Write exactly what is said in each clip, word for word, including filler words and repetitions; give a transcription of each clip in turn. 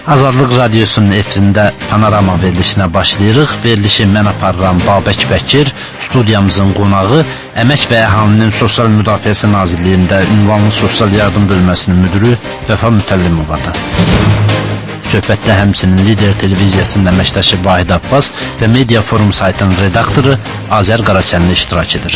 Azadlıq Radiosunun efirində Panorama verilişinə başlayırıq. Verilişi mən aparıram Babək Bəkir, studiyamızın qonağı Əmək və Əhalinin Sosial Müdafiəsi Nazirliyində ünvanlı sosial yardım bölməsinin müdürü Vəfa Mütəllimovadır. Söhbətdə həmçinin Lider televiziyasının əməkdaşı Vahid Abbas və Media Forum saytının redaktoru Azər Qaraçənli iştirak edir.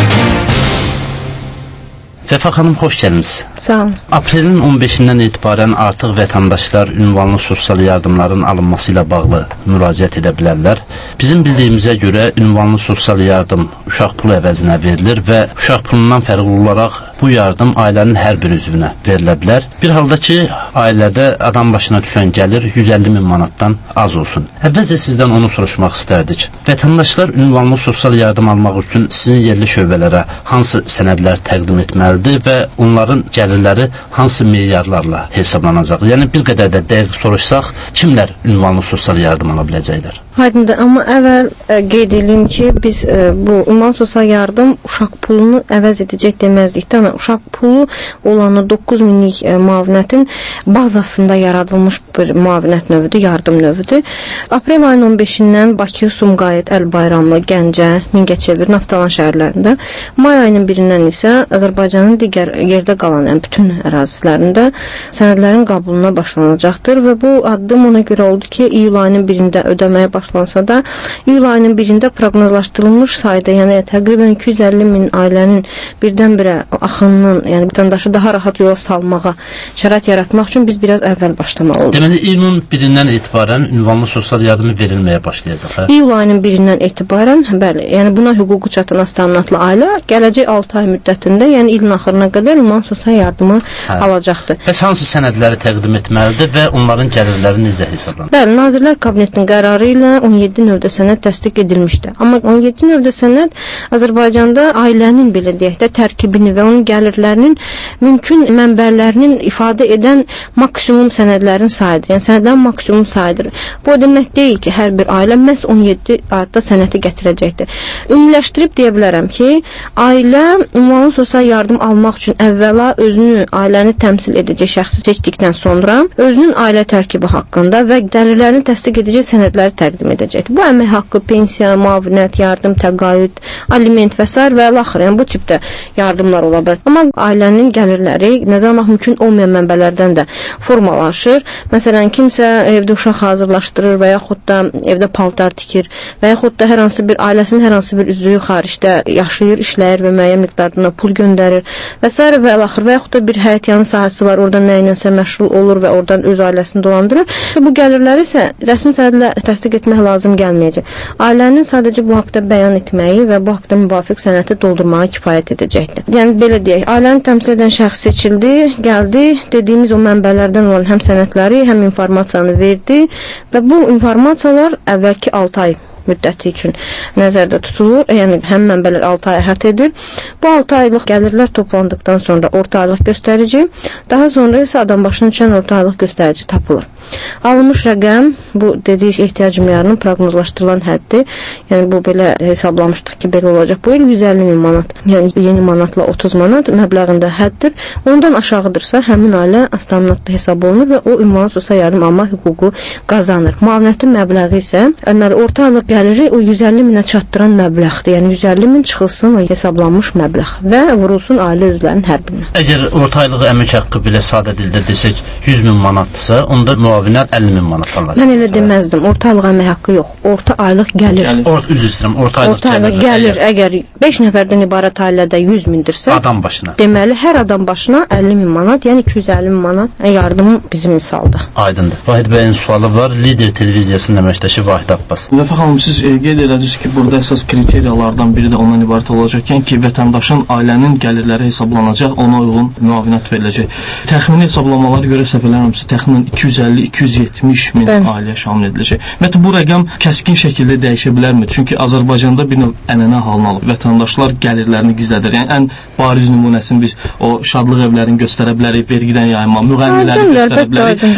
Vəfa xanım, xoş gəlmisiniz. Sağ olun. Aprelin on beşindən etibarən artıq vətəndaşlar ünvanlı sosial yardımların alınması ilə bağlı müraciət edə bilərlər. Bizim bildiyimizə görə ünvanlı sosial yardım uşaq pulu əvəzinə verilir və uşaq pulundan fərqli olaraq bu yardım ailənin hər bir üzvünə verilə bilər. Bir halda ki, ailədə adam başına düşən gəlir yüz əlli min manatdan az olsun. Əvvəlcə sizdən onu soruşmaq istərdik. Vətəndaşlar ünvanlı sosial yardım almaq üçün sizin yerli şöbələrə hansı sənədlər təqdim etməlidir və onların gəlirləri hansı meyarlarla hesablanacaq? Yəni bir qədər də dəqiq soruşsaq, kimlər ünvanlı sosial yardım ala biləcəklər? Aydındır, amma əvvəl ə, qeyd edeyim ki, biz ə, bu ünvanlı sosial yardım uşaq pulunu əvəz edəcək deməzdik də, amma uşaq pulu olanı doqquz minlik ə, müavinətin bazasında yaradılmış bir müavinət növüdür, yardım növüdür. Aprel ayının on beşindən Bakı, Sumqayıt, Əlbayramlı, Gəncə, Mingəçevir, Naftalan şəhərlərində, may ayının birindən isə Azərbaycanın digər yerdə qalan yəni bütün ərazilərində sənədlərin qəbuluna başlanacaqdır və bu addım ona görə oldu ki, iyul ayının birində ödəməyə başlansa da, iyul ayının birində proqnozlaşdırılmış sayda, yəni təqribən iki yüz əlli min ailənin birdən-birə axınının, yəni vətəndaşı daha rahat yola salmağa şərait yaratmaq üçün biz biraz əvvəl başlamalı olduq. Deməli, iyulun birindən etibarən ünvanlı sosial yardımı verilməyə başlayacaq, hə? İyul ayının birindən etibarən, bəli, yəni buna hüququ çatan aztəminatlı ailə gələcək altı ay müddətində, yəni ilin axırına qədər ünvanlı sosial yardımı hə. alacaqdır. Bəs hansı sənədləri təqdim etməlidir və onların gəlirləri necə hesablanır? Bəli, Nazirlər Kabinetinin qərarı ilə on yeddi növdə sənəd təsdiq edilmişdir. Amma on yeddi növdə sənəd Azərbaycanda ailənin, belə deyək də, tərkibini və onun gəlirlərinin mümkün mənbələrinin ifadə edən maksimum sənədlərin sayıdır. Yəni sənədlərin maksimum sayıdır. Bu o demək deyil ki, hər bir ailə məhz on yeddi adda sənədi gətirəcəkdir. Ümumiləşdirib deyə bilərəm ki, ailə ünvanlı sosial yardım almaq üçün əvvəla özünü, ailəni təmsil edəcək şəxsi seçdikdən sonra özünün ailə tərkibi haqqında və gəlirlərini təsdiq edəcək sənədləri təqdim edəcəkdir. Bu əmək haqqı, pensiya, müavinət, yardım, təqaüd, aliment və s. və axır, yəni bu tipdə yardımlar ola bilər. Amma ailənin gəlirləri nəzərə almaq mümkün olmayan mənbələrdən də formalaşır. Məsələn, kimsə evdə uşaq hazırlaşdırır və yaxud da evdə paltar tikir və yaxud da hər hansı bir ailəsinin hər hansı bir üzvü xaricdə yaşayır, işləyir və müəyyən miqdarda pul göndərir və s. və axır və yaxud da bir həyətyanı sahəsi var, oradan nəyinsə məşğul olur və oradan öz ailəsini dolandırır. Bu gəlirləri isə rəsmi sənədlə təsdiq etmək lazım gəlməyəcək. Ailənin sadəcə bu haqda bəyan etməyi və bu haqda müvafiq sənədi doldurmağa kifayət edəcəkdir. Yəni belə deyək, ailəni təmsil edən şəxs seçildi, gəldi, dediyimiz o mənbələrdən olan həm sənədləri, həm informasiyanı verdi və bu informasiyalar əvvəlki altı ay müddəti üçün nəzərdə tutulur. Yəni həm mənbələr altı ay əhatə edir. Bu altı aylıq gəlirlər toplandıqdan sonra orta aylıq göstərici, daha sonra isə adam başına düşən orta aylıq göstərici tapılır. Alınmış rəqəm bu dediyi ehtiyac miqdarının proqnozlaşdırılan həddi. Yəni bu belə hesablamışdıq ki, belə olacaq. Bu il yüz əlli min manat. Yəni yeni manatla otuz manat məbləğində həddir. Ondan aşağıdırsa həmin ailə aztəminatlı hesab olunur və o ünvanlı sosial yardım alma hüququ qazanır. Müavinətin məbləği isə deməli orta aylıq gəliri o yüz əlli minə çatdıran məbləğdir. Yəni yüz əlli min çıxılsın o hesablanmış məbləğ və vurulsun ailə üzvlərinin hər birinə. Əgər orta aylıq əmək haqqı belə sadə dildə desək yüz min manatdırsa, onda müavinət əlli min manat alacaq. Mən elə deməzdim. Orta aylıq əmək haqqı yox. Orta aylıq gəlir. Orta üzr istəyirəm. Orta aylıq orta aylıq gəlir. Əgər beş nəfərdən ibarət ailədə yüz mindirsə, adam başına. Deməli hər adam başına əlli min manat, yəni iki yüz əlli min manat yardım bizim misalda. Aydındır. Vahid bəyin sualı var. Lider televiziyasının əməkdaşı Vahid Abbas. Vəfa xanım, siz e, qeyd edədiniz ki, burada əsas kriteriyalardan biri də ondan ibarət olacaqkən ki, vətəndaşın ailənin gəlirləri hesablanacaq, ona uyğun müavinət veriləcək. Təxmini hesablamalara görə səhv eləmirəmsə, təxminən iki yüz əlli iki yüz yetmiş min Bən. ailə şamil ediləcək. Ümumiyyətlə bu rəqəm kəskin şəkildə dəyişə bilərmi? Çünki Azərbaycanda bir növ ənənə halını alıb. Vətəndaşlar gəlirlərini gizlədir. Yəni ən bariz nümunəsini biz o şadlıq evlərini göstərə bilərik, vergidən yayınma, müğənniləri göstərə bilərik. Yəni ki,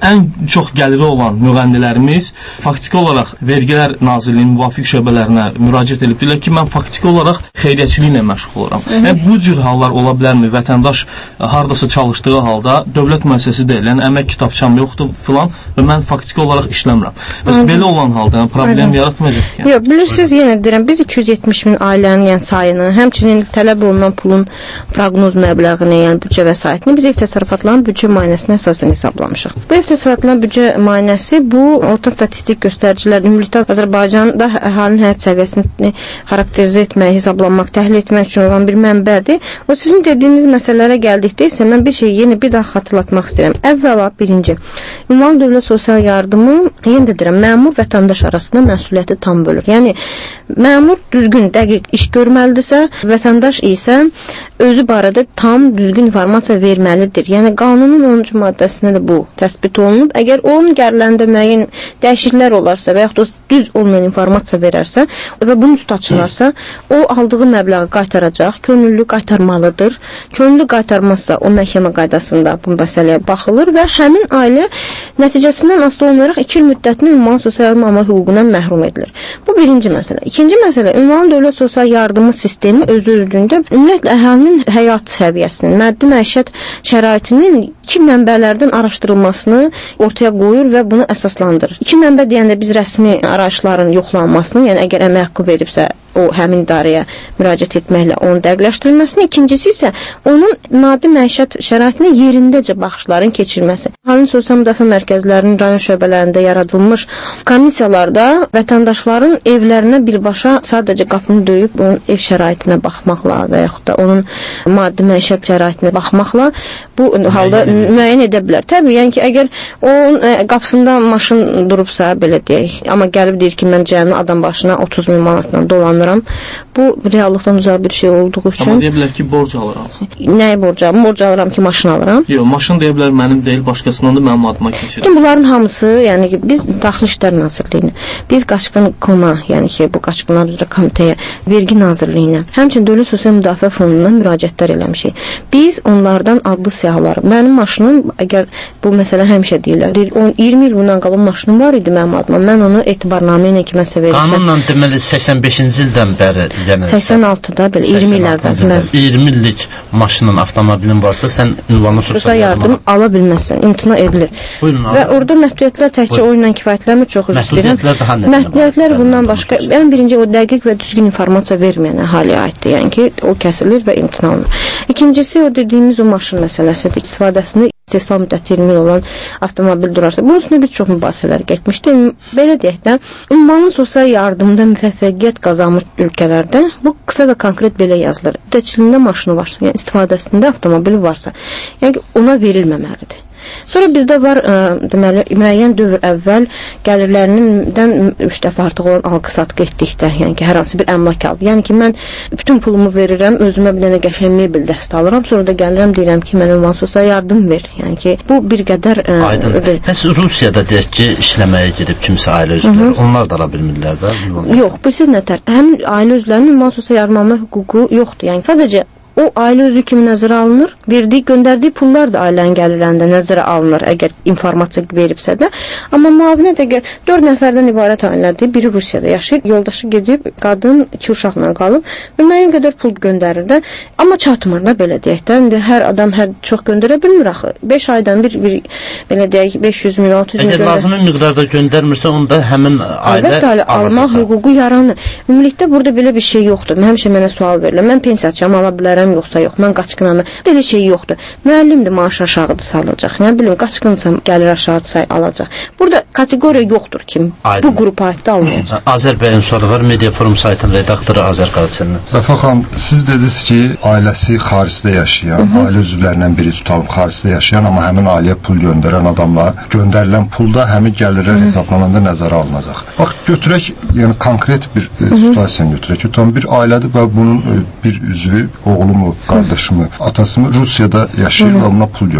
ən çox gəliri olan müğənnilərimiz faktiki olaraq Vergilər Nazirliyinin müvafiq şöbələrinə müraciət edibdilər ki, mən faktiki olaraq xeyriyyəçiliklə məşğul olaram. Yəni, bu cür hallar ola bilərmi? Vətəndaş hardasa çalışdığı halda dövlət müəssisəsi deyil, yəni əmək kitabçam yoxdur filan və mən faktiki olaraq işləmirəm. Bəs belə olan halda yəni, problem yaratmayacaq. Yəni. Yox, bilirsiniz, yenə deyirəm, biz iki yüz yetmiş min ailənin yəni, sayını, həmçinin tələb olunan pulun proqnoz məbləğini, yəni büdcə vəsaitini biz ev təsərrüfatlarının büdcə müayinəsinə əsasən hesablamışıq. Bu ev təsərrüfatlarının büdcə müayinəsi bu orta statistik göstəricilər ümumilikdə Azərbaycanda əhalinin həyat səviyyəsini xarakterizə etmək, hesablanmaq, təhlil etmək üçün olan bir mənbədir. O sizin dediyiniz məsələlərə gəldikdə isə mən bir şey yeni bir daha xatırlatmaq istəyirəm. Əvvəla birinci, ünvanlı dövlət sosial yardımı, yenə də deyirəm, məmur vətəndaş arasında məsuliyyəti tam bölür. Yəni məmur düzgün, dəqiq iş görməlidirsə, vətəndaş isə özü barədə tam düzgün informasiya verməlidir. Yəni qanunun onuncu maddəsində də bu təsbit olunub. Əgər onun gəlirlərində müəyyən dəyişikliklər olarsa və yaxud da düz olmayan informasiya verərsə və bunun üstü açılarsa, o aldığı məbləği qaytaracaq, könüllü qaytarmalıdır. Könüllü qaytarmazsa o məhkəmə qaydasında bu məsələyə baxılır və həmin ailə nəticəsindən asılı olmayaraq iki il müddətini ünvanlı sosial yardım alma hüququndan məhrum edilir. Bu birinci məsələ. İkinci məsələ, ünvanlı dövlət sosial yardımı sistemi öz-özlüyündə ümumiyyətlə əhalinin həyat səviyyəsinin, maddi məişət şəraitinin iki mənbələrdən araşdırılmasını ortaya qoyur və bunu əsaslandırır. İki mənbə deyəndə biz rəsmi arayışların yoxlanmasını, yəni əgər əmək haqqı veribsə, o həmin idarəyə müraciət etməklə onun dəqiqləşdirilməsini, ikincisi isə onun maddi məişət şəraitinə yerindəcə baxışların keçirilməsi. Əhalinin sosial müdafiə mərkəzlərinin rayon şöbələrində yaradılmış komissiyalarda vətəndaşların evlərinə birbaşa sadəcə qapını döyüb onun ev şəraitinə baxmaqla və yaxud da onun maddi məişət şəraitinə baxmaqla bu halda müəyyən edə bilər. Təbii, yəni ki, əgər onun qapısında maşın durubsa, belə deyək, amma gəlib deyir ki, mən cəmi adam başına otuz min manatla dolanıram, bu reallıqdan uzaq bir şey olduğu üçün. Amma deyə bilər ki, borc alıram. Nəyi borc alıram? Borc alıram ki, maşın alıram. Yox, maşın deyə bilər mənim deyil, başqasından da mənim adıma keçir. Bütün bunların hamısı, yəni ki, biz Daxili İşlər Nazirliyinə, biz Qaçqın Koma, yəni ki, bu Qaçqınlar üzrə komitəyə, Vergi Nazirliyinə, həmçinin Dövlət Sosial Müdafiə Fonduna müraciətlər eləmişik. Biz onlardan adlı siyahıları, mənim maşınım, əgər bu məsələ həmişə deyirlər, iyirmi il bundan qalan maşınım var idi mənim adıma, mən onu etibarnamə ilə kiməsə verirəm. Qanunla deməli səksən beşinci ildən bəri, yəni səksən altıda belə iyirmi il əvvəl. iyirmi illik maşının, avtomobilin varsa, sən ünvanlı sosial yardım ala bilməzsən, imtina edilir. Buyurun, və orada məhdudiyyətlər təkcə o ilə kifayətlənmir, çox üzr istəyirəm. Məhdudiyyətlər bundan başqa, ən birinci o dəqiq və düzgün informasiya verməyən əhaliyə aiddir, yəni ki, o kəsilir və imtina olunur. İkincisi, o dediyimiz o maşın məsələsidir, istifadəsində istehsal müddəti iyirmi il olan avtomobil durarsa. Bunun üstündə bir çox mübahisələr getmişdi. Belə deyək də, ünvanlı sosial yardımda müvəffəqiyyət qazanmış ölkələrdə bu qısa və konkret belə yazılır. Müddətçiliyində maşını varsa, yəni istifadəsində avtomobili varsa, yəni ona verilməməlidir. Sonra bizdə var, ə, deməli, müəyyən dövr əvvəl gəlirlərindən üç dəfə artıq olan alqı-satqı etdikdə, yəni ki, hər hansı bir əmlak aldı. Yəni ki, mən bütün pulumu verirəm, özümə bir dənə qəşəng mebel dəstə alıram, sonra da gəlirəm, deyirəm ki, mən ünvanlı sosial yardım ver. Yəni ki, bu bir qədər... Ə, Aydın. Bəs Rusiyada deyək ki, işləməyə gedib kimsə ailə üzvləri, onlar da ala bilmirlər də? Yox, bilsiz nətər? Həmin ailə üzvlərinin ünvanlı sosial yardım alma hüququ yoxdur. Yəni sadəcə o ailə üzvü kimi nəzərə alınır, verdiyi, göndərdiyi pullar da ailənin gəlirlərində nəzərə alınır, əgər informasiya veribsə də. Amma müavinət əgər dörd nəfərdən ibarət ailədir, biri Rusiyada yaşayır, yoldaşı gedib, qadın iki uşaqla qalıb və müəyyən qədər pul göndərir də, amma çatmır da, belə deyək də. İndi hər adam hər çox göndərə bilmir axı. beş aydan bir, bir belə deyək, beş yüz min, altı yüz min göndər. Əgər lazımi miqdarda göndərmirsə, onda həmin ailə alacaq. Alma hüququ yaranır. Ümumilikdə burada belə bir şey yoxdur. Həmişə mənə sual verilir. Mən pensiyacam, ala bilərəm, yoxsa yox, mən qaçqınam. Belə şey yoxdur. Müəllimdir, maaş aşağıdır salacaq. Nə bilim, qaçqınsa gəlir aşağı say alacaq. Burada kateqoriya yoxdur ki, bu qrupa aiddə almayacaq. Azərbaycan sualı var, Media Forum saytının redaktoru Azər Qalıçı'nın. Vəfa xanım, siz dediniz ki, ailəsi xaricdə yaşayan, Hı -hı. ailə üzvlərindən biri tutalım xaricdə yaşayan, amma həmin ailəyə pul göndərən adamlar, göndərilən pulda həmin gəlirlər hesablananda nəzərə alınacaq. Bax, götürək, yəni konkret bir e, situasiyanı götürək. Tutalım, bir ailədir və bunun e, bir üzvü, oğlu mu, qardaşı mı, atası mı Rusiyada yaşayır və ona pul göndərir.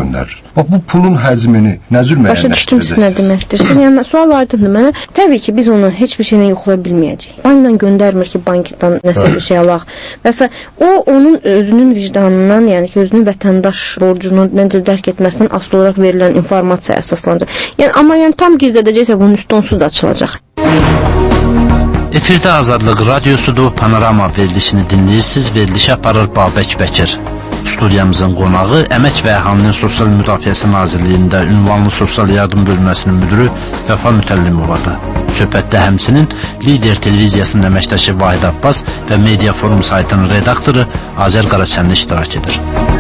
Bax bu pulun həcmini nə cür Başa düşdüm siz nə deməkdir. Siz yəni sual aydındır mənə. Təbii ki, biz onu heç bir şeylə yoxlaya bilməyəcəyik. Bankdan göndərmir ki, bankdan nəsə bir şey alaq. Bəs o onun özünün vicdanından, yəni ki, özünün vətəndaş borcunu necə dərk etməsindən asılı olaraq verilən informasiya əsaslanacaq. Yəni amma yəni tam gizlədəcəksə bunun üstü onsuz da açılacaq. Efirdə Azadlıq Radiosudur, Panorama verilişini dinləyirsiniz. Verilişi aparır Babək Bəkir. Studiyamızın qonağı Əmək və Əhalinin Sosial Müdafiəsi Nazirliyində ünvanlı sosial yardım bölməsinin müdürü Vəfa Mütəllimovadır. Söhbətdə həmçinin Lider televiziyasının əməkdaşı Vahid Abbas və Media Forum saytının redaktoru Azər Qaraçənli iştirak edir.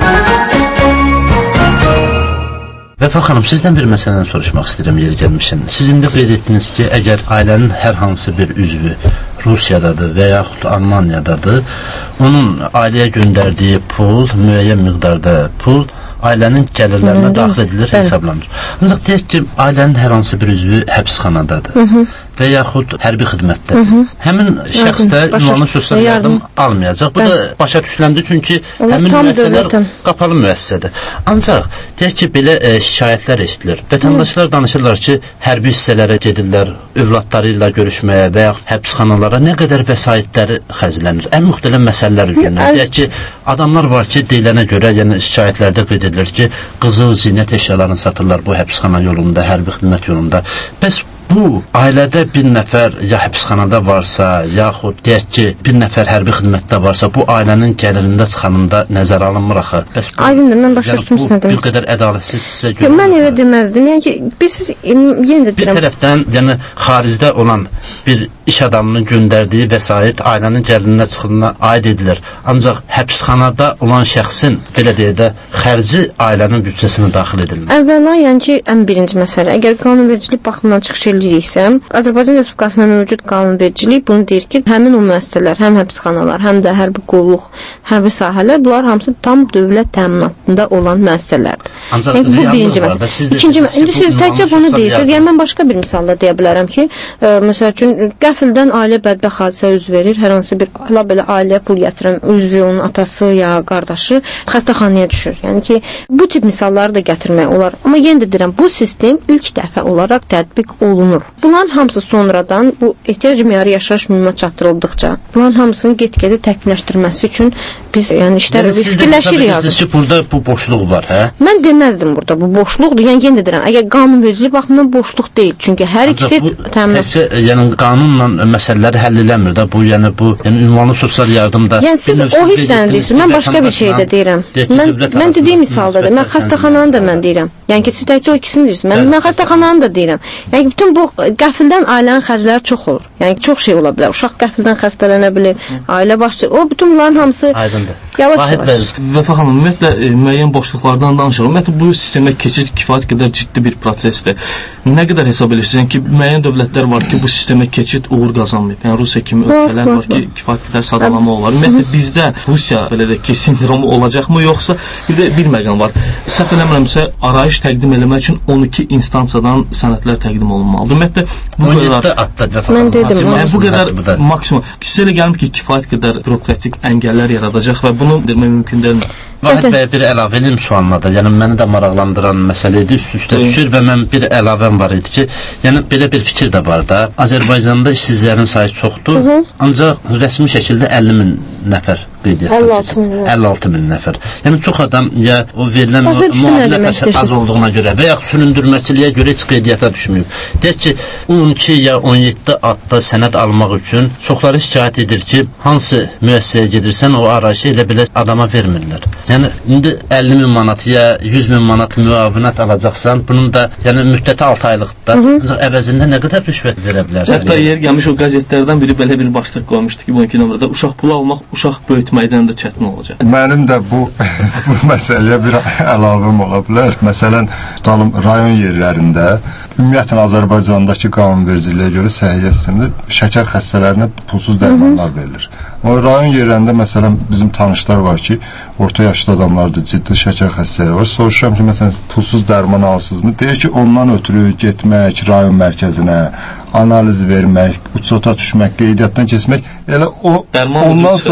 Vəfa xanım, sizdən bir məsələni soruşmaq istəyirəm yeri gəlmişən. Siz indi qeyd etdiniz ki, əgər ailənin hər hansı bir üzvü Rusiyadadır və yaxud Almaniyadadır, onun ailəyə göndərdiyi pul, müəyyən miqdarda pul ailənin gəlirlərinə daxil edilir, hesablanır. Ancaq deyək ki, ailənin hər hansı bir üzvü həbsxanadadır Hı -hı. və yaxud hərbi xidmətdədir. Həmin şəxs də ünvanlı sosial yardım almayacaq. Bu da başa düşüləndi, çünki həmin müəssisələr qapalı müəssisədir. Ancaq deyək ki, belə e, şikayətlər eşidilir. Vətəndaşlar danışırlar ki, hərbi hissələrə gedirlər, övladları ilə görüşməyə və yaxud həbsxanalara nə qədər vəsaitləri xərclənir. Ən müxtəlif məsələlər üzərindən. Deyək ki, adamlar var ki, deyilənə görə, yəni şikayətlərdə qeyd edilir ki, qızıl zinət əşyalarını satırlar bu həbsxana yolunda, hərbi xidmət yolunda. Bəs bu ailədə bir nəfər ya həbsxanada varsa, yaxud deyək ki, bir nəfər hərbi xidmətdə varsa, bu ailənin gəlirində çıxanında nəzərə alınmır axı. Aydındır, mən başa düşdüm yəni, sizə demək. Bir qədər ədalətsiz sizə görünür. Mən elə deməzdim. Yəni ki, biz siz yenə də deyirəm. Bir tərəfdən, yəni xaricdə olan bir iş adamının göndərdiyi vəsait ailənin gəlirinə çıxdığına aid edilir. Ancaq həbsxanada olan şəxsin belə deyə də xərci ailənin büdcəsinə daxil edilmir. Əvvəla, yəni ki, ən birinci məsələ, əgər qanunvericilik baxımından çıxış eləyiriksə, Azərbaycan Respublikasında mövcud qanunvericilik bunu deyir ki, həmin o müəssisələr, həm həbsxanalar, həm də hərbi qulluq, hərbi sahələr, bunlar hamısı tam dövlət təminatında olan müəssisələrdir. Ancaq yəni, bu birinci məsələ. İkinci məsələ, indi siz təkcə bunu deyirsiniz. Yəni, mən başqa bir misalla deyə bilərəm ki, ə, məsəl üçün, qəfildən ailə bədbəxt hadisə üz verir, hər hansı bir ala belə ailəyə pul gətirən üzvü, onun atası ya qardaşı xəstəxanaya düşür. Yəni ki, bu tip misalları da gətirmək olar. Amma yenə də deyirəm, bu sistem ilk dəfə olaraq tətbiq olunur. Bunların hamısı sonradan bu ehtiyac meyarı yaşayış minimuma çatdırıldıqca, bunların hamısını get-gedə təkmilləşdirməsi üçün biz yəni işlər yəni, fikirləşirik yazır. Siz ki, burada bu boşluq var, hə? Mən deməzdim burada, bu boşluqdur. Yəni, yenə də deyirəm, əgər qanunvericilik baxımından boşluq deyil. Çünki hər ikisi təminat. Təkcə, yəni, qanunla məsələləri həll eləmir də, bu, yəni, bu, yəni, ünvanlı sosial yardımda. Yəni, siz o hissəni deyirsiniz, mən başqa bir şey də deyirəm. Mən, mən dediyim misalda da, mən xəstəxananı da mən deyirəm. Yəni ki, siz təkcə o ikisini deyirsiniz, mən, mən xəstəxananı da deyirəm. Yəni, bütün bu qəfildən ailənin xərcləri çox olur. Yəni, çox şey ola bilər. Uşaq qəfildən xəstələnə bilir, ailə başçı, o bütün bunların hamısı aydındır. Yavaş-yavaş. Vəfa xanım, ümumiyyətlə, e, müəyyən boşluqlardan danışırıq. Ümumiyyətlə, bu sistemə keçid kifayət qədər ciddi bir prosesdir. Nə qədər hesab edirsiniz ki, müəyyən dövlətlər var ki, bu sistemə keçid uğur qazanmayıb. Yəni, Rusiya kimi ölkələr var ki, kifayət qədər sadalama olar. Ümumiyyətlə, bizdə Rusiya belə də ki, sindromu olacaqmı, yoxsa bir də bir məqam var. Səhv eləmirəmsə, arayış təqdim eləmək üçün on iki instansiyadan sənədlər təqdim olunmalıdır. Ümumiyyətlə, bu qədər mən dedim, yəni, bu qədər maksimum. Sizə elə gəlmir ki, kifayət qədər bürokratik əngəllər yaradacaq və bunu demək mümkün deyilmi? Vahid bəy, bir əlavə elim sualına da, yəni məni də maraqlandıran məsələ idi, üst-üstə düşür və mən bir əlavəm var idi ki, yəni belə bir fikir də var da, Azərbaycanda işsizlərin sayı çoxdur, Hı -hı. ancaq rəsmi şəkildə əlli min nəfər qeydiyyatda əlli altı min nəfər. Yəni çox adam ya o verilən müavinət az olduğuna görə və yaxud süründürməçiliyə görə heç qeydiyyata düşməyib. Deyək ki, on iki ya on yeddi adda sənəd almaq üçün çoxları şikayət edir ki, hansı müəssisəyə gedirsən o arayışı elə belə adama vermirlər. Yəni indi əlli min manat ya yüz min manat müavinət alacaqsan, bunun da yəni müddəti altı aylıqda, ancaq əvəzində nə qədər rüşvət verə bilərsən? Hətta yer gəlmiş o qəzetlərdən biri belə bir başlıq qoymuşdu ki, bu iki nömrədə uşaq pulu almaq, uşaq böyütməkdən də çətin olacaq. Mənim də bu bu məsələyə bir əlavəm ola bilər. Məsələn, tutalım rayon yerlərində ümumiyyətlə Azərbaycandakı qanunvericiliyə görə səhiyyə sistemində şəkər xəstələrinə pulsuz dərmanlar verilir. O rayon yerlərində məsələn bizim tanışlar var ki, orta yaşlı adamlardır, ciddi şəkər xəstələri var. Soruşuram ki, məsələn, pulsuz dərman alırsınızmı? Deyir ki, ondan ötürü getmək rayon mərkəzinə, analiz vermək, uçota düşmək, qeydiyyatdan keçmək, elə o ondansa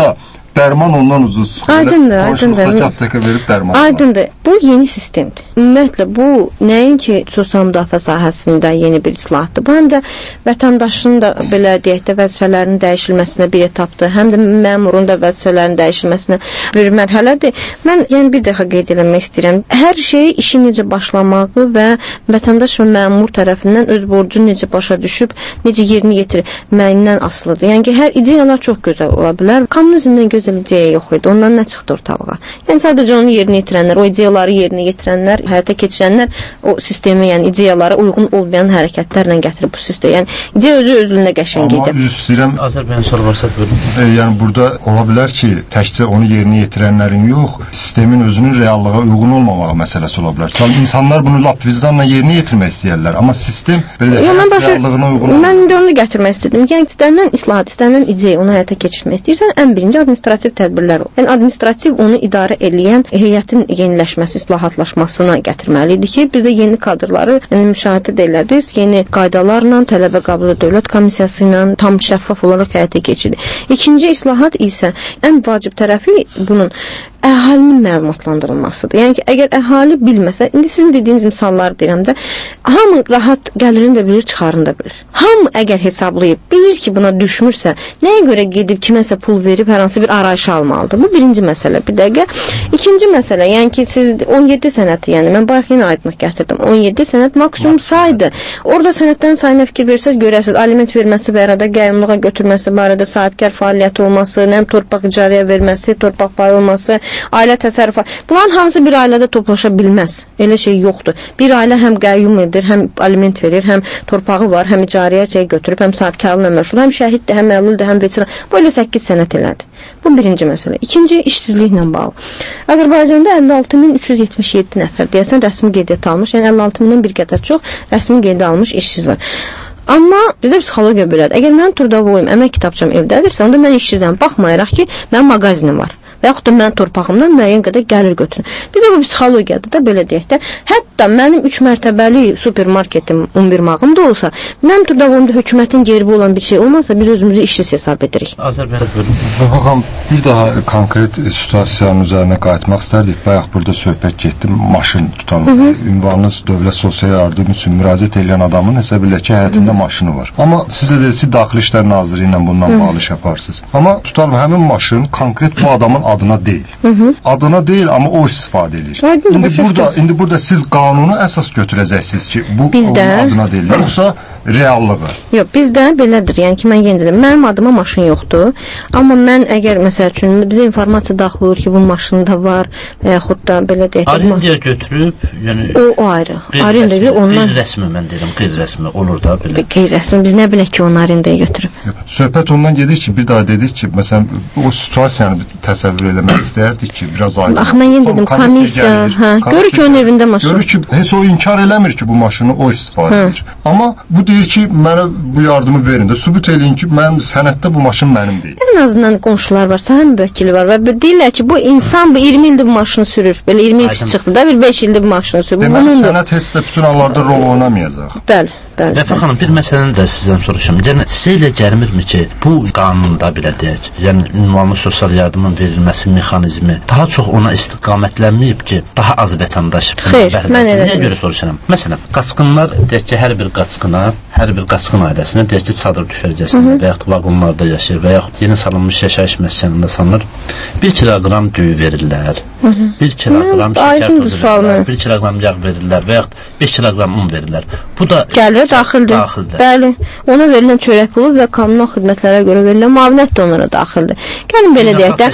dərman ondan ucuz çıxır. Aydındır, aydındır. Qonşuluqdakı apteka verib dərman. Aydındır. Bu yeni sistemdir. Ümumiyyətlə bu nəinki sosial müdafiə sahəsində yeni bir islahatdır. Bu həm də vətəndaşın da belə deyək də vəzifələrinin dəyişilməsinə bir etapdır. Həm də məmurun da vəzifələrinin dəyişilməsinə bir mərhələdir. Mən yəni bir dəfə qeyd etmək istəyirəm. Hər şey işin necə başlamağı və vətəndaş və məmur tərəfindən öz borcunu necə başa düşüb, necə yerinə yetirməyindən asılıdır. Yəni ki, hər ideyalar çox gözəl ola bilər. Kommunizmdən gözəl ideya yox idi. Ondan nə çıxdı ortalığa? Yəni sadəcə onu yerinə yetirənlər, o ideyaları yerinə yetirənlər, həyata keçirənlər o sistemi, yəni ideyalara uyğun olmayan hərəkətlərlə gətirib bu sistemi. Yəni ideya özü özlüyündə qəşəng idi. Amma üzr istəyirəm, Azərbaycan soru varsa buyurun. E, yəni burada ola bilər ki, təkcə onu yerinə yetirənlərin yox, sistemin özünün reallığa uyğun olmamağı məsələsi ola bilər. Çünki insanlar bunu lap vicdanla yerinə yetirmək istəyirlər, amma sistem belə reallığına uyğun olmur. Mən də onu gətirmək istədim. Yəni istənilən islahat, istənilən ideya onu həyata keçirmək istəyirsən, ən birinci administrativ tədbirlər o. Yəni administrativ onu idarə edən heyətin yeniləşməsi, islahatlaşmasına gətirməli idi ki, bizə yeni kadrları yəni, müşahidə edilədik, yeni qaydalarla, tələbə qəbulu dövlət komissiyası ilə tam şəffaf olaraq həyata keçirildi. İkinci islahat isə ən vacib tərəfi bunun əhalinin məlumatlandırılmasıdır. Yəni ki, əgər əhali bilməsə, indi sizin dediyiniz misallar deyirəm də, hamı rahat gəlirini də bilir, çıxarını da bilir. Hamı əgər hesablayıb, bilir ki, buna düşmürsə, nəyə görə gedib kiməsə pul verib hər hansı bir arayışa almalıdır? Bu birinci məsələ, bir dəqiqə. İkinci məsələ, yəni ki, siz on yeddi sənəti, yəni mən bayaq yenə aydınlıq gətirdim. on yeddi sənət maksimum saydı. Orada sənətlərin sayına fikir versəz, görəsiz, aliment verməsi barədə, qəyyumluğa götürməsi barədə, sahibkar fəaliyyəti olması, nəm torpaq icarəyə verməsi, torpaq payı olması, ailə təsərrüfatı. Bunların hansı bir ailədə toplaşa bilməz. Elə şey yoxdur. Bir ailə həm qəyyum edir, həm aliment verir, həm torpağı var, həm icarəyə şey götürüb, həm sahibkarlıqla məşğul, həm şəhiddir, həm məlluldur, həm veteran. Bu elə səkkiz sənət elədi. Bu birinci məsələ. İkinci işsizliklə bağlı. Azərbaycanda əlli altı min üç yüz yetmiş yeddi nəfər deyəsən rəsmi qeydiyyat almış, yəni əlli altı mindən bir qədər çox rəsmi qeydiyyat almış işsiz var. Amma bizdə psixologiya belədir. Əgər mənim trudovuyum, əmək kitabçam evdədirsə, onda mən işsizəm. Baxmayaraq ki, mənim mağazinim var. Və yaxud da mənim torpağımdan müəyyən qədər gəlir götürün. Bir də bu psixologiyadır da, belə deyək də. Hətta mənim üç mərtəbəli supermarketim on bir mağım da olsa, mənim trudovumda hökumətin geribi olan bir şey olmasa, biz özümüzü işsiz hesab edirik. Azərbaycan Baxam, bir daha konkret situasiyanın üzərinə qayıtmaq istərdik. Bayaq burada söhbət getdi, maşın tutan, ünvanınız dövlət sosial yardım üçün müraciət edən adamın hesab elə ki, həyatında maşını var. Amma siz də dediniz ki, Daxili İşlər Naziri ilə bundan bağlı iş yaparsınız. Amma tutalım, həmin maşın konkret bu adamın adına deyil. Hı -hı. Adına deyil, amma o istifadə edir. Aydın, indi burada indi burada siz qanunu əsas götürəcəksiniz ki, bu bizdə, onun adına deyil. Yoxsa reallığı. Yox, bizdə belədir. Yəni ki, mən yenə dedim, mənim adıma maşın yoxdur. Amma mən əgər məsəl üçün bizə informasiya daxil olur ki, bu maşında var və yaxud da belə deyək. Arendiya götürüb, yəni o, o ayrı. Arendiya ondan qeyri-rəsmi mən deyirəm, qeyri-rəsmi olur da belə. Qeyri-rəsmi biz nə bilək ki, onu arendaya götürüb. Söhbət ondan gedir ki, bir daha dedik ki, məsələn, o situasiyanı təsəvvür eləmək istərdik ki, biraz aydın. Bax, mən yenə dedim, komissiya, hə, görür ki, onun evində maşın. Görür ki, heç o inkar eləmir ki, bu maşını o istifadə edir. Amma bu deyir ki, mənə bu yardımı verin də, sübut eləyin ki, mən sənətdə bu maşın mənim deyil. En azından qonşular var, sahə müvəkkili var və deyirlər ki, bu insan bu iyirmi ildir bu maşını sürür. Belə iyirmi il pis çıxdı da, bir beş ildir bu maşını sürür. Deməli, sənət heç də bütün hallarda rol oynamayacaq. Bəli, bəli. Vəfa xanım, bir məsələni də sizdən soruşum. Yəni, sizə elə gəlmirmi ki, bu qanunda belə deyək, yəni ünvanlı sosial yardımın verilməsi mexanizmi daha çox ona istiqamətlənməyib ki, daha az vətəndaş Xeyr, mən elə Niyə görə soruşuram? Məsələn, qaçqınlar, deyək ki, hər bir qaçqına, hər bir qaçqın ailəsinə, deyək ki, çadır düşərgəsində və yaxud vaqonlarda yaşayır və yaxud yeni salınmış yaşayış məskənində sanılır, bir kiloqram düyü verirlər, bir kiloqram şəkər tozu verirlər, bir kiloqram yağ verirlər və yaxud beş kiloqram un verirlər. Bu da gəlir, daxildir. daxildir. Bəli, ona verilən çörək pulu və kommunal xidmətlərə görə verilən müavinət də onlara daxildir. Gəlin belə deyək də.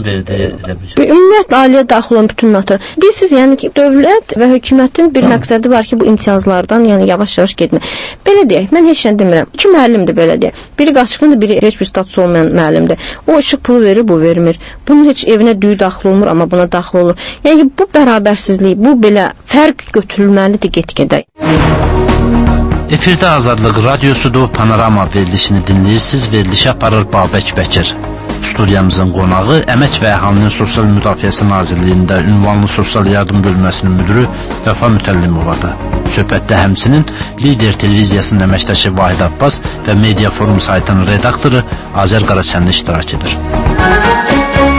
Ümumiyyətlə, ailəyə daxil olan bütün natır. Bilsiz, yəni ki, dövlət və hökumətin bir məqsədi var ki, bu imtiyazlardan yəni yavaş-yavaş getmək. Belə deyək, mən heç nə demirəm. İki müəllimdir belə deyək. Biri qaçqındır, biri heç bir statusu olmayan müəllimdir. O işıq pulu verir, bu vermir. Bunun heç evinə düyü daxil olmur, amma buna daxil olur. Yəni bu bərabərsizlik, bu belə fərq götürülməlidir get-gedə. Efirdə Azadlıq Radiosudur, Panorama verilişini dinləyirsiniz. Verilişi aparır Babək Bəkir. Studiyamızın qonağı Əmək və Əhalinin Sosial Müdafiəsi Nazirliyində ünvanlı sosial yardım bölməsinin müdürü Vəfa Mütəllimovadır. Söhbətdə həmçinin Lider televiziyasının əməkdaşı Vahid Abbas və Media Forum saytının redaktoru Azər Qaraçənli iştirak edir.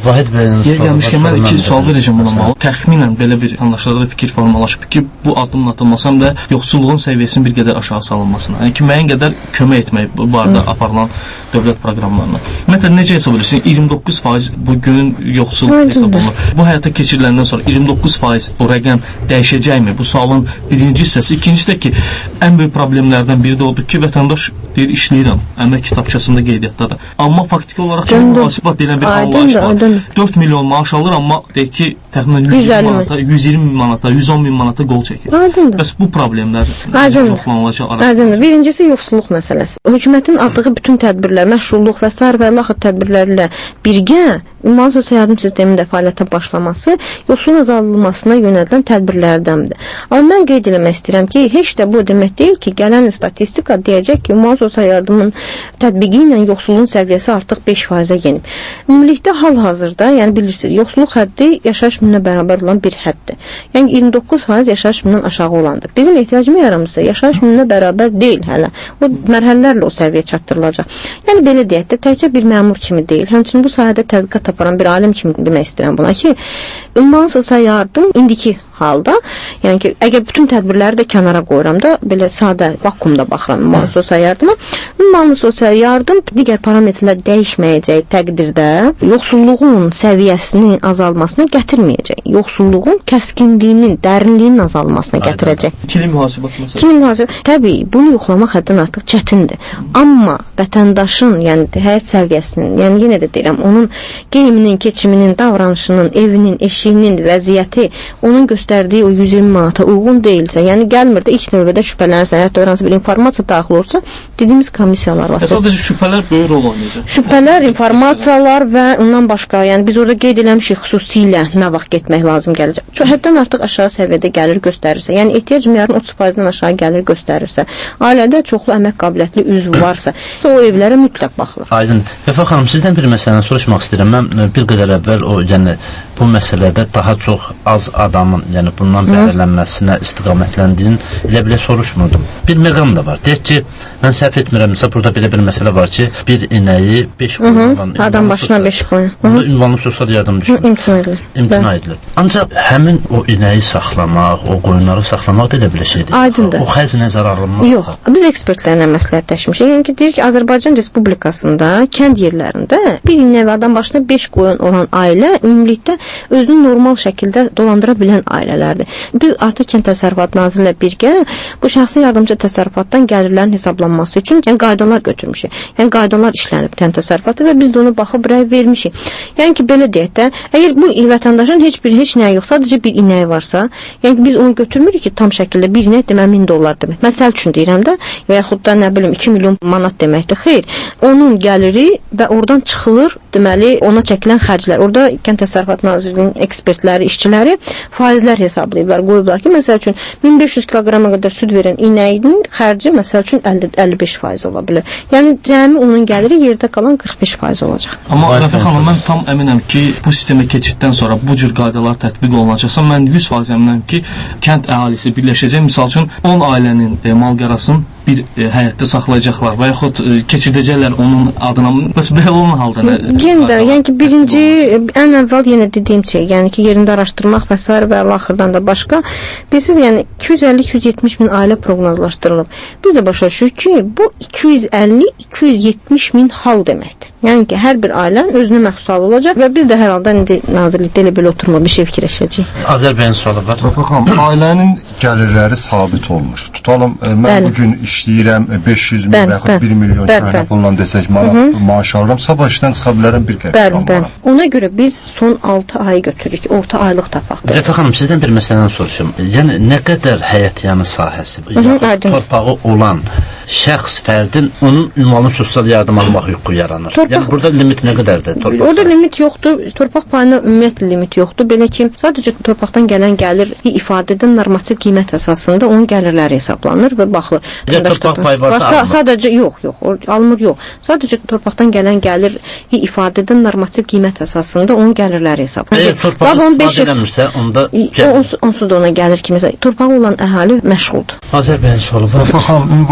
Vahid bəyin Yer gəlmişkən mən iki sual verəcəm buna. Təxminən belə bir vətəndaşlarda fikir formalaşıb ki, bu addımın atılması da yoxsulluğun səviyyəsinin bir qədər aşağı salınmasına, yəni ki, müəyyən qədər kömək etmək bu barədə aparılan dövlət proqramlarına. Məsələn, necə hesab edirsən? iyirmi doqquz faiz bugün yoxsul hesab olunur. Bu həyata keçiriləndən sonra iyirmi doqquz faiz o rəqəm dəyişəcəkmi? Bu sualın birinci hissəsi. İkincisi də ki, ən böyük problemlərdən biri də odur ki, vətəndaş deyir, işləyirəm, əmək kitabçasında qeydiyyatdadır. Amma faktiki olaraq mühasibat edilən bir anlayış var. dörd milyon maaş alır, amma deyir ki, təxminən yüz iyirmi manata, yüz iyirmi min manata, yüz on min manata qol çəkir. Aydındır. Bəs bu problemlər yoxlanılacaq arasında. Aydındır. Birincisi yoxsulluq məsələsi. Hökumətin atdığı bütün tədbirlər, məşğulluq və sair və laxır tədbirlərlə birgə ümumi sosial yardım sisteminin də fəaliyyətə başlaması yoxsulluğun azaldılmasına yönəldilən tədbirlərdəndir. Amma mən qeyd etmək istəyirəm ki, heç də bu demək deyil ki, gələn statistika deyəcək ki, ümumi sosial yardımın tətbiqi ilə yoxsulluğun səviyyəsi artıq beş faizə yenib. Ümumilikdə hal-hazırda, yəni bilirsiniz, yoxsulluq həddi yaşayış minimumuna bərabər olan bir həddir. Yəni iyirmi doqquz faiz yaşayış minimumdan aşağı olandır. Bizim ehtiyacımız yaramızsa yaşayış minimumuna bərabər deyil hələ. O mərhələlərlə o səviyyə çatdırılacaq. Yəni belə deyək də, təkcə bir məmur kimi deyil, həmçinin bu sahədə tədqiqat aparan bir alim kimi demək istəyirəm buna ki, ümumi sosial yardım indiki halda, yəni ki, əgər bütün tədbirləri də kənara qoyuram da, belə sadə vakumda baxıram ümumi sosial yardıma, ümumi sosial yardım digər parametrlər dəyişməyəcək təqdirdə yoxsulluğun səviyyəsinin azalmasına gətirməyəcək. Yoxsulluğun kəskinliyinin, dərinliyinin azalmasına gətirəcək. İkili mühasibat məsələn. İkili mühasibat. Təbii, bunu yoxlamaq həddən artıq çətindir. Amma vətəndaşın, yəni həyat səviyyəsinin, yəni yenə də deyirəm, onun geyiminin, keçiminin, davranışının, evinin, eşiyinin vəziyyəti, onun göstərdiyi o yüz iyirmi manata uyğun deyilsə, yəni gəlmir də ilk növbədə şübhələnirsə, hətta öyrənsə bir informasiya daxil olursa, dediyimiz komissiyalar var. Sadəcə şübhələr böyük rol oynayacaq. Şübhələr, informasiyalar və ondan başqa, yəni biz orada qeyd eləmişik xüsusilə nə vaxt getmək lazım gələcək. Çox həddən artıq aşağı səviyyədə gəlir göstərirsə, yəni ehtiyac miyarının otuz faizdən aşağı gəlir göstərirsə, ailədə çoxlu əmək qabiliyyətli üzv varsa, o evlərə mütləq baxılır. Aydın. Vəfa xanım, sizdən bir məsələni soruşmaq istəyirəm. Mən bir qədər əvvəl o, yəni bu məsələdə daha çox az adamın, yəni bundan bəhrələnməsinə istiqamətləndiyin elə belə soruşmurdum. Bir məqam da var. Deyək ki, mən səhv etmirəmsə, burada belə bir məsələ var ki, bir inəyi beş qoyun olan adam başına beş qoyun. Bunda ünvanlı sosial yardım düşünür. İmtina edilir. İmtina edilir. Ancaq həmin o inəyi saxlamaq, o qoyunları saxlamaq da elə belə şeydir. Aydındır. O xərc nəzərə alınmaz. Yox, biz ekspertlərlə məsləhətləşmişik. Yəni ki, deyir ki, Azərbaycan Respublikasında kənd yerlərində bir inək və adam başına beş qoyun olan ailə ümumilikdə özünü normal şəkildə dolandıra bilən ailələrdir. Biz artıq Kənd Təsərrüfatı Nazirliyi ilə birgə bu şəxsi yardımcı təsərrüfatdan gəlirlərin hesablanması üçün yəni qaydalar götürmüşük. Yəni qaydalar işlənib Kənd Təsərrüfatı və biz də ona baxıb rəy vermişik. Yəni ki, belə deyək də, əgər bu vətəndaşın heç bir heç nəyi yox, sadəcə bir inəyi varsa, yəni ki, biz onu götürmürük ki, tam şəkildə bir inək demək min dollar demək. Məsəl üçün deyirəm də, və yaxud da nə bilim iki milyon manat deməkdir. Xeyr, onun gəliri və oradan çıxılır, deməli, ona çəkilən xərclər. Orada Kənd Təsərrüfatı Nazirliyinin ekspertləri, işçiləri faizlər hesablayıblar, qoyublar ki, məsəl üçün min beş yüz kiloqrama qədər süd verən inəyin xərci məsəl üçün əlli beş faiz ola bilər. Yəni cəmi onun gəliri yerdə qalan qırx beş faiz olacaq. Amma Rəfi xanım, mən tam əminəm ki, bu sistemə keçiddən sonra bu cür qaydalar tətbiq olunacaqsa, mən yüz faiz əminəm ki, kənd əhalisi birləşəcək. Misal üçün on ailənin e, mal-qarasını bir e, həyətdə saxlayacaqlar və yaxud e, keçirdəcəklər onun adına. Bəs belə olan halda nə? Yenə, yəni ki, birinci, ən əvvəl yenə dediyim şey, yəni ki, yerində araşdırmaq və s. və axırdan da başqa. Bilirsiniz, yəni iki yüz əlli iki yüz yetmiş min ailə proqnozlaşdırılıb. Biz də başa düşürük ki, bu iki yüz əlli iki yüz yetmiş min hal deməkdir. Yəni ki, hər bir ailə özünə məxsus olacaq və biz də hər halda indi nazirlikdə elə belə oturma bir şey fikirləşəcəyik. Azərbaycan sualı var. Baxın, ailənin gəlirləri sabit olmuş. Tutalım, mən bəli. Bugün işləyirəm beş yüz min və yaxud bir milyon köhnə pulla desək, manat maaş alıram, sabah işdən çıxa bilərəm bir qəpik. Bəli, bəli. Ona görə biz son altı ay götürürük, orta aylıq tapaq. Rəfi xanım, sizdən bir məsələni soruşum. Yəni, nə qədər həyətyanı sahəsi, yaxud torpağı olan şəxs fərdin onun ünvanlı sosial yardım almaq hüququ yaranır. Torpaq... Yəni, burada limit nə qədərdir? Torpaq orada sahəsi? Limit yoxdur. Torpaq payına ümumiyyətlə limit yoxdur. Belə ki, sadəcə torpaqdan gələn gəlir ifadə edən normativ qiymət əsasında onun gəlirləri hesablanır və baxılır. Yəni, torpaq payı varsa varsa, alınır? Sadəcə, yox, yox, alınır, yox. Sadəcə torpaqdan gələn gəlir ifadə edən normativ qiymət əsasında onun gəlirləri hesablanır. Əgər torpağı istifadə eləmirsə, onda onsuz da ona gəlir ki, məsələn, torpağı olan əhali məşğuldur. Azərbaycan sualı var. Baxın, ünvanı dövlət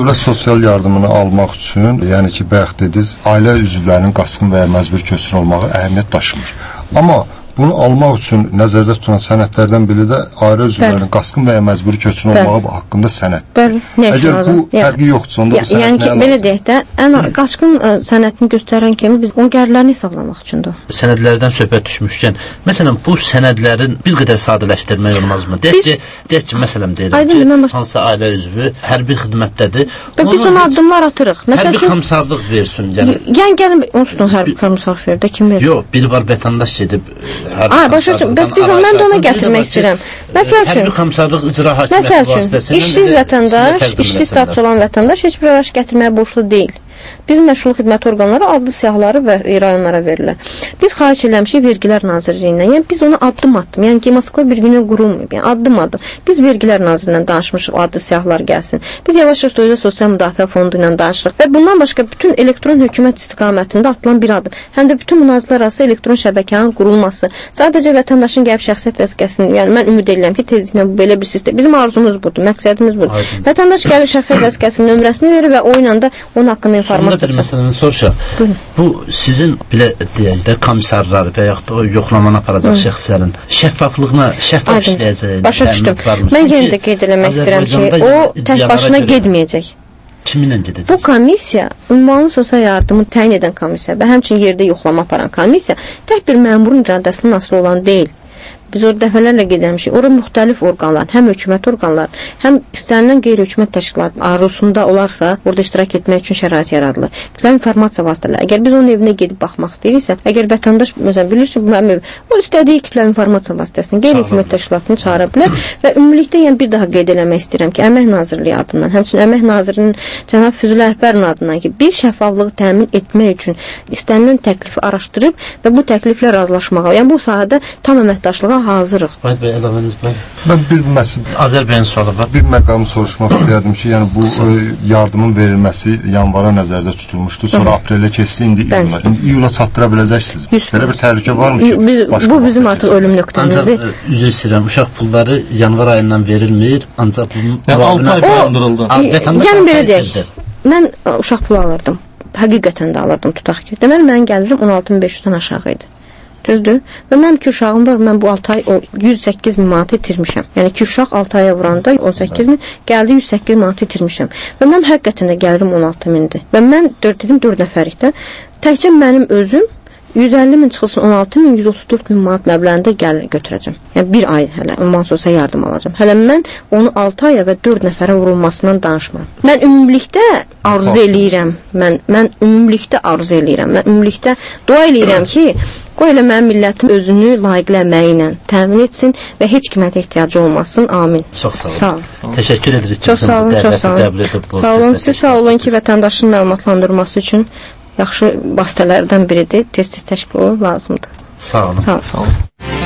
Dövlət sosial yardımını almaq üçün, yəni ki, bayaq dediniz, ailə üzvlərinin qaçqın və ya məcburi köçkün olmağı əhəmiyyət daşımır. Amma bunu almaq üçün nəzərdə tutulan sənədlərdən biri də ailə üzvlərinin qaçqın və ya məcburi köçkün olmağı haqqında sənəd. Bəli. Əgər bu fərqi yoxdursa, onda bu sənəd yəni ki, belə deyək də, ən qaçqın sənədini göstərən kimi biz onun gəlirlərini hesablamaq üçündür. Sənədlərdən söhbət düşmüşkən, məsələn, bu sənədlərin bir qədər sadələşdirmək olmazmı? Deyək ki, deyək ki, məsələn, deyirəm ki, hansı ailə üzvü hərbi xidmətdədir. Biz ona addımlar atırıq. Hərbi komissarlıq versin. Yəni, gəlin, onun hərbi komissarlıq verir də, kim verir? Yox, biri var vətəndaş gedib Aa, başa düşdüm. Bəs biz ondan da ona gətirmək istəyirəm. Məsəl üçün, hərbi komissarlıq icra hakimiyyəti vasitəsilə işsiz vətəndaş, işsiz status olan vətəndaş heç bir araç gətirməyə borclu deyil. Bizim məşğul xidmət orqanları adlı siyahıları və rayonlara verirlər. Biz xahiş eləmişik Vergilər Nazirliyindən. Yəni biz onu addım atdım. Yəni ki, Moskva bir günə qurulmayıb. Yəni addım addım. Biz Vergilər Nazirliyindən danışmışıq, adlı siyahılar gəlsin. Biz yavaş-yavaş Dövlət Sosial Müdafiə Fondu ilə danışırıq və bundan başqa bütün elektron hökumət istiqamətində atılan bir adım. Həm də bütün münazirələr arası elektron şəbəkənin qurulması. Sadəcə vətəndaşın gəlib şəxsiyyət vəsiqəsini, yəni mən ümid edirəm ki, tezliklə belə bir sistem. Bizim arzumuz budur, məqsədimiz budur. Aydın. Vətəndaş gəlib şəxsiyyət vəsiqəsinin nömrəsini verir və o ilə də onun haqqında informasiya bir məsələni soruşaq. Bu sizin belə deyək də komissarlar və yaxud da o yoxlamanı aparacaq şəxslərin şəffaflığına, şəffaf işləyəcək. Başa düşdüm. Mən yenə də qeyd eləmək istəyirəm ki, o tək başına getməyəcək. Kiminlə gedəcək? Bu komissiya, ünvanlı sosial yardımı təyin edən komissiya və həmçinin yerdə yoxlama aparan komissiya tək bir məmurun iradəsindən asılı olan deyil. Biz orada dəfələrlə gedəmişik. Orada müxtəlif orqanlar, həm hökumət orqanları, həm istənilən qeyri-hökumət təşkilat arzusunda olarsa, orada iştirak etmək üçün şərait yaradılır. Kütləvi informasiya vasitələri. Əgər biz onun evinə gedib baxmaq istəyiriksə, əgər vətəndaş məsələn bilir ki, bu mənim evim, o istədiyi kütləvi informasiya vasitəsilə qeyri-hökumət təşkilatını çağıra bilər və ümumilikdə yəni bir daha qeyd eləmək istəyirəm ki, Əmək Nazirliyi adından, həmçinin Əmək Nazirinin cənab Füzuli Əhbərin adından ki, biz şəffaflığı təmin etmək üçün istənilən təklifi araşdırıb və bu təkliflə razılaşmağa, yəni bu sahədə tam əməkdaşlığa hazırıq. Vahid bəy, əlavəniz var. Mən bir məsəl, Azərbaycan sualı var. Bir məqamı soruşmaq istəyirdim ki, yəni bu ə, yardımın verilməsi yanvara nəzərdə tutulmuşdu. Sonra aprelə keçdi, indi iyula. İndi iyula çatdıra biləcəksiniz. Belə bir təhlükə varmı ki? Biz, bu bizim artıq ölüm nöqtəmizdir. Ancaq üzr istəyirəm, uşaq pulları yanvar ayından verilmir. Ancaq bunun yəni, altı ay dayandırıldı. Yəni belə deyək. Mən uşaq pulu alırdım. Həqiqətən də alırdım tutaq ki. Deməli mənim gəlirim on altı min beş yüzdən aşağı idi. Düzdür? Və mənim iki uşağım var, mən bu altı ay yüz səkkiz min manat itirmişəm. Yəni iki uşaq altı aya vuranda on səkkiz min, gəldi yüz səkkiz min manat itirmişəm. Və mənim həqiqətən də gəlirim on altı mindir. Və mən dörd dedim, dörd nəfərikdə. Təkcə mənim özüm yüz əlli min çıxılsın on altı min, yüz otuz dörd min manat məbləğində gəlir götürəcəm. Yəni bir ay hələ ünvan sosial yardım alacağam. Hələ mən onu altı aya və dörd nəfərə vurulmasından danışmıram. Mən ümumilikdə arzu eləyirəm. Mən mən ümumilikdə arzu eləyirəm. Mən ümumilikdə dua eləyirəm ki, qoy elə mənim millətim özünü layiqli əməyi ilə təmin etsin və heç kimə də ehtiyacı olmasın. Amin. Çox sağ olun. Sağ olun. Təşəkkür edirik. Çox sağ olun, çox sağ olun. Sağ olun, siz sağ olun ki, vətəndaşın məlumatlandırması üçün yaxşı vasitələrdən biridir. Tez-tez təşkil olur, lazımdır. Sağ olun. Sağ olun. Sağ olun.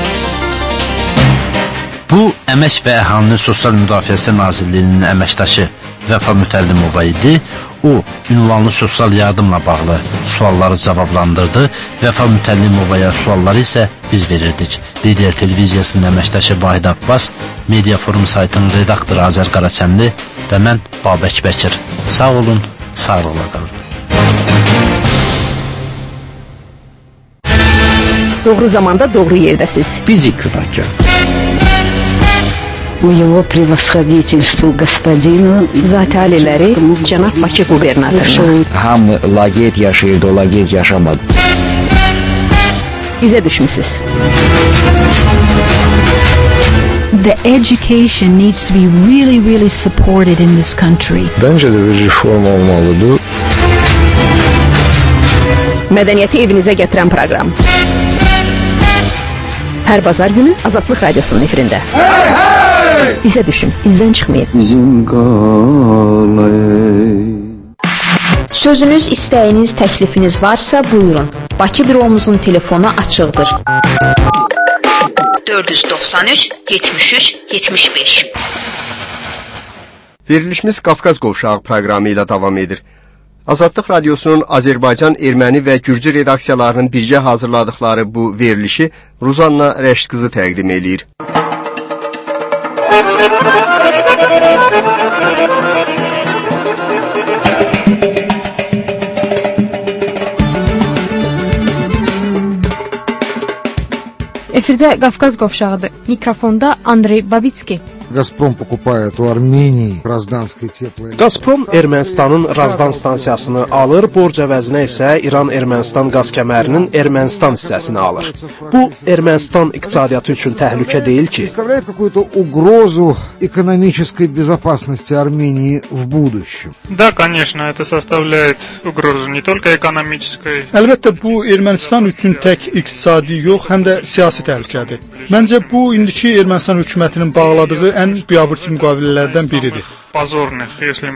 Bu, Əmək və Əhalinin Sosial Müdafiəsi Nazirliyinin əməkdaşı Vəfa Mütəllimova idi. O, ünvanlı sosial yardımla bağlı sualları cavablandırdı. Vəfa Mütəllimovaya sualları isə biz verirdik. Lider Televiziyasının əməkdaşı Vahid Abbas, Media Forum saytının redaktoru Azər Qaraçənli və mən Babək Bəkir. Sağ olun, sağlıqla qalın. Doğru zamanda doğru yerdəsiz. Bizi günahkar. Bu его превосходительству господину Zat aliləri cənab Bakı qubernatoruna. Hamı laqeyd yaşayırdı, o laqeyd yaşamadı. İzə düşmüsünüz. The education needs to be really, really supported in this country. Bence de bir reform olmalıdır. Mədəniyyəti evinizə gətirən proqram. Hər bazar günü Azadlıq Radiosunun efirində. Hey, hey! İzə düşün, izdən çıxmayın. Bizim qalay. Sözünüz, istəyiniz, təklifiniz varsa buyurun. Bakı büromuzun telefonu açıqdır. dörd yüz doxsan üç yetmiş üç yetmiş beş. Verilişimiz Qafqaz Qovşağı proqramı ilə davam edir. Azadlıq Radiosunun Azərbaycan, Erməni və Gürcü redaksiyalarının birgə hazırladıkları bu verilişi Ruzanna Rəşd qızı təqdim eləyir. Efirdə Qafqaz qovşağıdır. Mikrofonda Andrey Babitski. Gazprom покупает у Armenии Razdanskoy теплое. Gazprom Ermənistanın Razdan stansiyasını alır, borc əvəzinə isə İran-Ermənistan qaz kəmərinin Ermənistan hissəsini alır. Bu Ermənistan iqtisadiyyatı üçün təhlükə deyil ki? Представляет какую-то угрозу экономической безопасности Армении в будущем. Да, конечно, это составляет угрозу не только экономической. Əlbəttə bu Ermənistan üçün tək iqtisadi yox, həm də siyasi təhlükədir. Məncə bu indiki Ermənistan hökumətinin bağladığı ən biabırçı müqavilələrdən biridir. Позорных, если